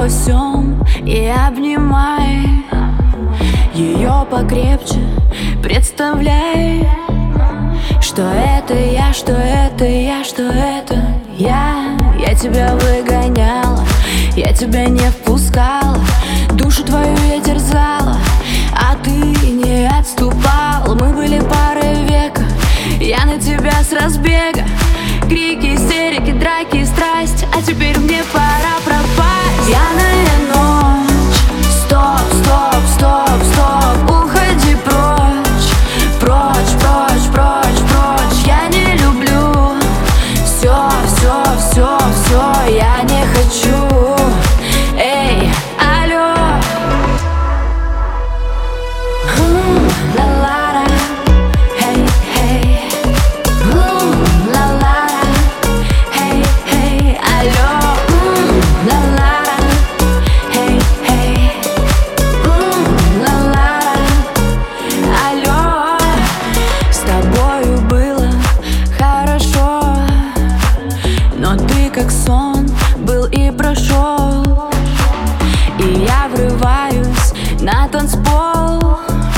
во всем и обнимай ее покрепче, представляй, что это я, что это я, что это я. Я тебя выгоняла, я тебя не впускала, душу твою я терзала, а ты не отступал. Мы были парой века, я на тебя с разбега. Крики, истерики, драки, страсть, а теперь мне пора пропасть. Пьяная ночь, стоп, стоп, стоп, стоп, уходи прочь, прочь, прочь, прочь, прочь. Я не люблю, все, все, все, все, я не хочу. Эй, алло, ла-ла-ла, эй, эй, ла-ла-ла, эй, эй, алло, ла-ла-ла, эй, эй, ла-ла-ла, алло. С тобою было хорошо, но ты как сон был и прошел. И я врываюсь на танцпол.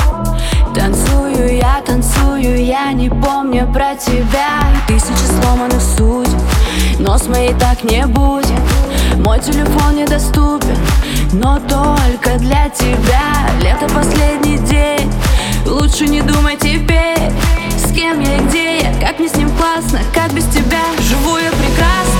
Танцую, я не помню про тебя. Тысячи сломанных судеб, но с моей так не будет. Мой телефон недоступен, но только для тебя. Лето последний день, лучше не думай теперь, с кем я и где я, как мне с ним классно, как без тебя живу я прекрасно.